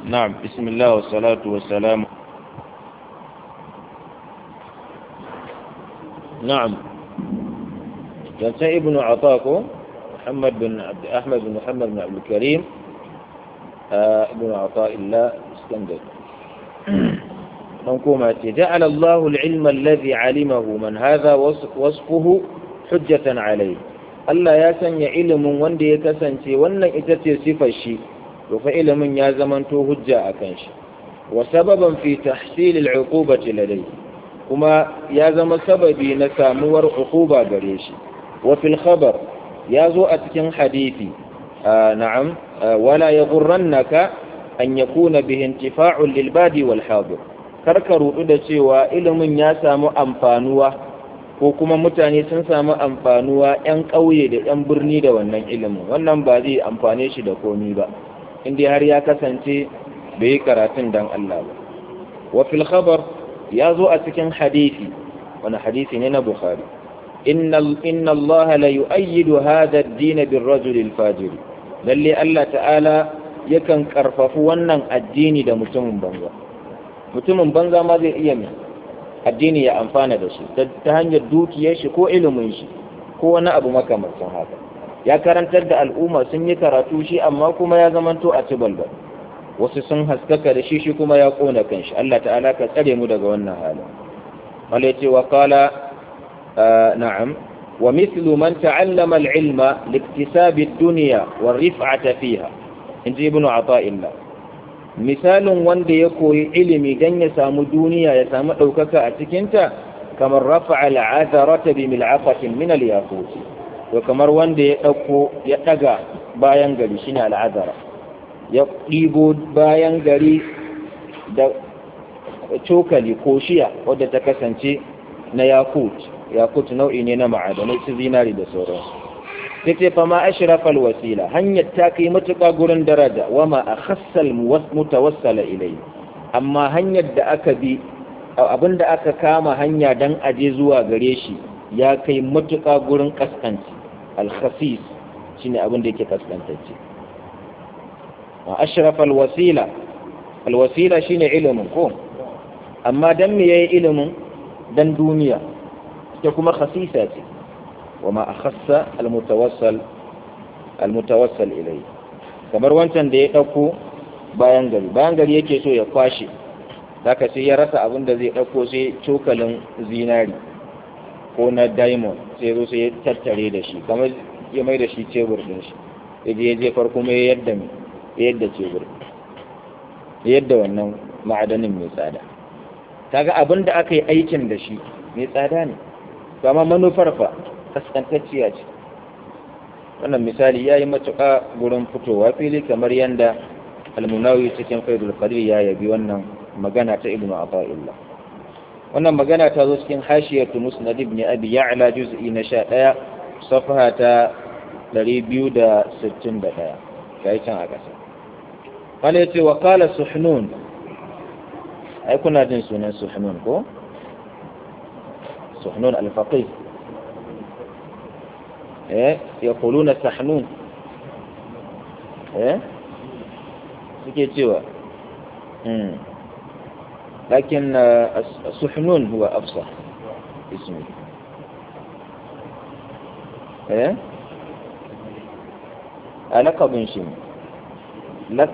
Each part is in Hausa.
نعم بسم الله والصلاة والسلام. نعم جلسة ابن عطاكو محمد بن عبد أحمد بن محمد بن عبد الكريم ابن عطاء الله اسكندر منكومة جعل الله العلم الذي علمه من هذا وصفه حجة عليه. Allah ya sanya ilimin wanda ya kasance wannan ita ce sifar shi, to fa ilimin ya zamanto hujja akan shi, wa sababan fi tahsil al-uqubati ladayhi, kuma ya zama sababi na samuwar uquba gare shi. Wa fil khabar ya zo a cikin hadisi na'am wala yaghurrannaka an yakuna bihi intifa'un lil badi wal hadir, karka rudu da cewa ilimin ya samu amfanuwa ko kuma mutane sun samu amfanuwa 'yan ƙauye da 'yan birni da wannan ilimin, wannan ba zai amfane shi da komi ba inda har ya kasance bai yi karatun dan Allah ba. Wa fil khabar ya zo a cikin hadisi, wani hadisi ne na Bukhari, inna Allah la yu'ayyidu hadha ad-din bir-rajul al-fajir, lalle Allah ta'ala yakan karfafu wannan addini da mutumin banza ma zai iya mai addini ya amfana da shi ta hanyar dukiyar shi ko ilimin shi ko wani abu makamancin haka. Ya karantar da al'umma sun yi karatu shi amma kuma ya zamanto a ci balbal, wasu sun haskaka da shi kuma ya kona kanshi. Allah ta'ala ka tsare mu daga wannan halin. wala yace wa qala na'am wa mithlu man ta'allama al-ilma liktisabi ad-dunya war-rif'ata fiha, inji ibnu Ata'illah, misalin wanda ya koyi ilimi don ya samu duniya ya samu ɗaukaka a cikinta, kamar rafa'a al'azarata bi mil'aqatin min al-yaqut, to kamar wanda ya ɗaga bayan gari shine al'azara, ya ɗibo bayan gari da cokali ko shiya wadda ta kasance na yakut nau'i ne na ma'adanai su zinari da sauransu. sai ce fa ma ashrafal wasila, hanyar ta kai matuƙa gurin daraja, wa ma akhassal mutawassala ilai, amma hanyar da aka bi abinda aka kama hanya dan aje zuwa gare shi ya kai matuƙa gurin kaskanci. Al-khasis shine abin da yake kaskantacce. wa ashrafal wasila, al-wasila shine ilimin ko, amma dan me yayi ilimin dan duniya, ita kuma khasisa ce. وما أخص المتوصل إليه, kamar wancan da ya ɗauko bayan gari yake so ya kwashe, zaka sai ya rasa abin da zai ɗauko, sai cokalin zinari ko na diamond sai zo sai ya tattare da shi, kamar ya mai da shi cebur ɗin shi, ya je farko mai yadda cebur, yadda wannan ma'adanin mai tsada. kaga abin da aka yi aikin da shi mai tsada ne, amma manufar fa kaskantacciya ce. wannan misali ya yi matuƙa gurin fitowa fili, kamar yadda al-Munawi cikin Faidul Qadir ya yabi wannan magana ta Ibn Ata'illah. wannan magana ta zo cikin Hashiyatu Musnad ibn Abi Ya'la juz'i na 11 safha ta 261, kai can a ƙasa. wala yace wa qala Suhnun, ai kuna jin sunan Suhnun ko? Suhnun al-Faqih, يقولون سحنون suke cewa لكن السحنون هو أفصح اسمه. لقب شيء لك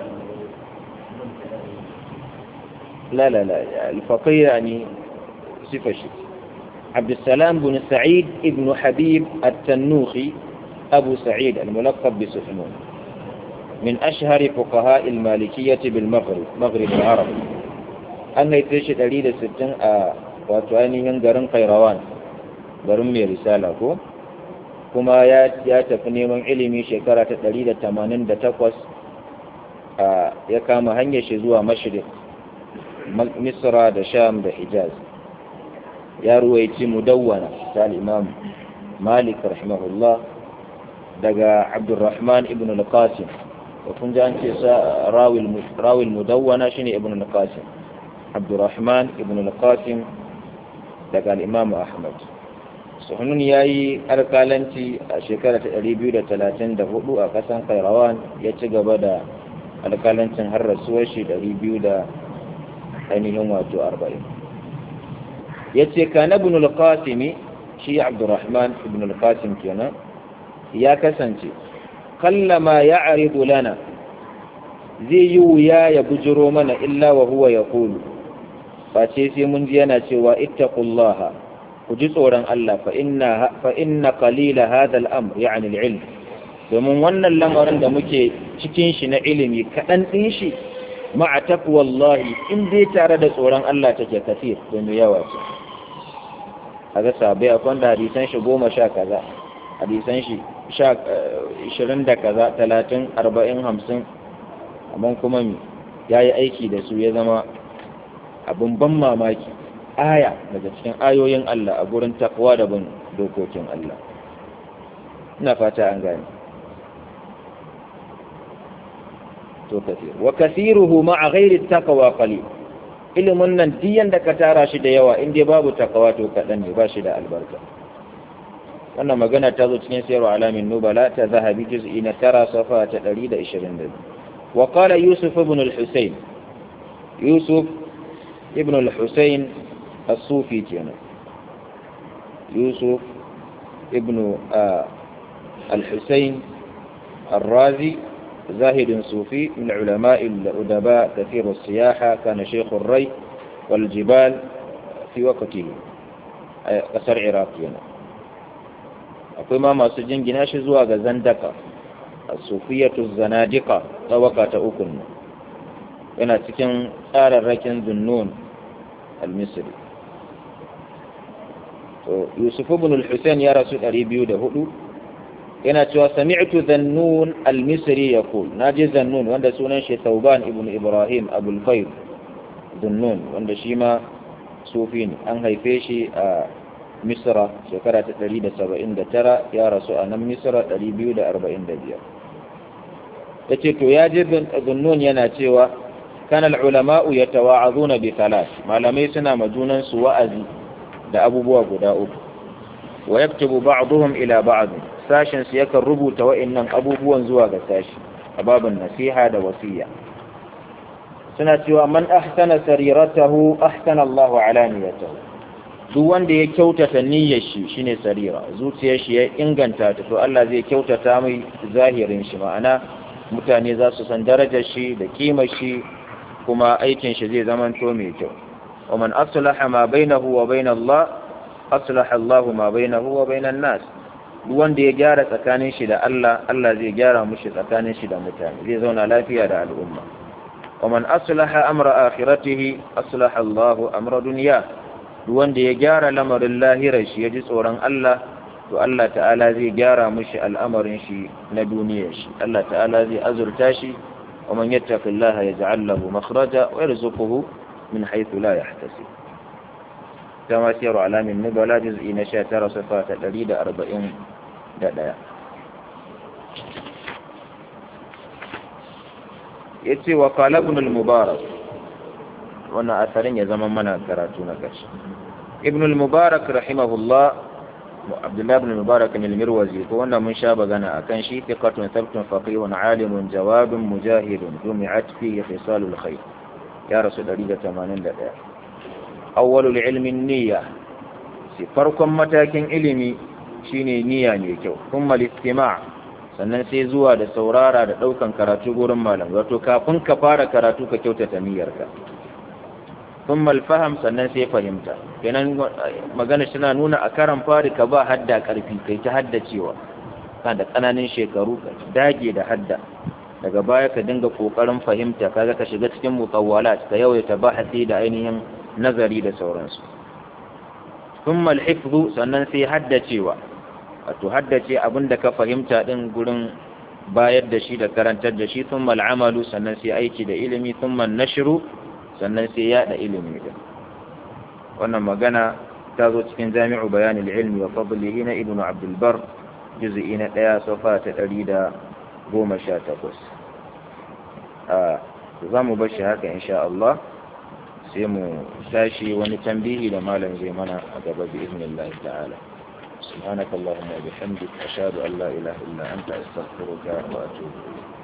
لا الفقيه يعني صفة شيء. عبد السلام بن سعيد ابن حبيب التنوخي أبو سعيد الملقب بسحنون، من أشهر فقهاء المالكية بالمغرب، مغرب العرب. أن يتشي دليل 60 وتوانيين غرن قيروان، غرن مي رسالة كما ya tafi neman ilimi shekara ta 188 ya kama hanyar shi zuwa Mashriq, Misra da Sham da Hijaz. ya ruwaici mudawwana ta al-Imam Malik rahimahullah daga Abdurrahman ibn al-Qasim, da kun ji an ce sa rawil mudawwana shine ibn al-Qasim, Abdurrahman ibn al-Qasim daga al-Imam Ahmad. Suhnun yayi alƙalanci a shekara ta 234 a ƙasan Kairawan, ya ci gaba da alƙalancin har rasuwar shi 200 da ainihin wato 40. yace kana ibn al-qasim shi Abdurrahman ibn al-Qasim kenan ya kasance kallama ya'ridu lana zai yi wuya ya bujiro mana illa wa huwa yaqulu face sai mun ji yana cewa ittaqullaha ku ji tsoron Allah fa inna qalila hadha al-amr yani al-ilm domin wannan lamarin da muke cikin shi na ilimi kadan din shi ma'a taqwallahi in dai tare da tsoron Allah take kafir da mai yawa ce kaga sabai akwai da hadisan shi 10 kaza hadisan shi 20 da kaza 30 40 50 amma kuma yayi aiki da su ya zama abun ban mamaki aya daga cikin ayoyin Allah a gurin takwa da bin dokokin Allah ina fata an gane to kafir wa kathiruhu ma'a ghairi taqwa qalil ilimin nan diyan da ka tara shi da yawa in dai babu takawa to kadan ne ba shi da albarka wannan magana ta zo cikin sirru alamin nubala ta zahabi juz'i na 9 safa ta 122 wa qala yusuf ibn al-husayn yusuf ibn al-husayn as-sufi kenan yusuf ibn al-husayn الرازي زاهد صوفي من علماء الأدباء كثير السياحة كان شيخ الري والجبال في وقته قصر عراقينا أقول ما سجن جناش زواج زندقة الصوفية الزنادقة طوقة أكن هنا تكن آل الركن ذنون المصري يوسف بن الحسين يا رسول أريبيو دهولو yana cewa sami'tu dhannun al-misri yaqul naji dhannun wanda sunan shi Thawban ibn Ibrahim Abul Fayl dhannun wanda shi ma sufi ne an haife shi a Misra shekara ta 179 ya rasu a nan Misra 245 yace to ya ji dhannun yana cewa kana al-ulama'u yatawa'azuna bi thalath malamai suna majunan su wa'azi da abubuwa guda uku wa yaktubu ba'dhum ila ba'd sashin su yakan rubuta wa'annan abubuwan zuwa ga sashi a babin nasiha da wasiya suna cewa man ahsana sariratahu ahsana Allahu ala niyyatihi duk wanda ya kyautata niyyar shi shine sarira zuciyar shi ya inganta ta to Allah zai kyautata mai zahirin shi ma'ana mutane za su san darajar shi da kimar shi kuma aikin shi zai zamanto mai kyau wa man aslaha ma bainahu wa bain Allah aslaha Allahu ma bainahu wa bainan nas wanda ya gyara tsakanin shi da Allah Allah zai gyara mushi tsakanin shi da mutane zai zauna lafiya da al'umma wa man aslaha amra akhiratihi aslaha Allahu amra dunya wanda ya gyara lamarin lahirar shi ya ji tsoron Allah to Allah ta'ala zai gyara mushi al'amarin shi na duniyar shi Allah ta'ala zai azurta shi wa man yattaqillaha yaj'al lahu makhraja wa yarzuquhu min haythu la yahtasib kama siyaru alamin nubala juz'i na 19 safa ta 141 yace wa qala ibn al-mubarak wannan asarin ya zama mana karatu na karshe ibn al-mubarak rahimahullah abdullah ibn al-mubarak al-mirwazi ko wannan mun sha bagana akan shi thiqatun thabtun faqihun alimun jawadun mujahidun jumi'at fihi khisalul khair ya rasul 181 awwalul ilmi niyya si farkon matakin ilimi shine niyya ne kyau kuma al-istima' sannan sai zuwa da saurara da daukan karatu gurin malam wato kafin ka fara karatu ka kyautata niyyarka kuma al-fahm sannan sai fahimta kenan magana tana nuna a karan fari ka ba hadda karfi kai ta haddacewa kana da kananan shekaru ka dage da hadda daga baya ka dinga kokarin fahimta kaga ka shiga cikin mutawwalat ka yawaita bahasi da ainihin nazari da sauransu thumma al-hifdhu sannan sai haddacewa wato haddace abinda ka fahimta din gurin bayar da shi da karantar da shi thumma al-amalu sannan sai aiki da ilimi thumma an-nashru sannan sai yada ilimi din wannan magana ta zo cikin jami'u bayan al-ilmi wa fadlihi na ibnu abdul bar juz'i na 1 safa ta 118 za mu bar shi haka insha Allah sai mu tashi wani tambihi da malam zai mana a gaba bi idnillah ta'ala subhanakallahumma wa bihamdika ashhadu an la ilaha illa anta astaghfiruka wa atubu ilayk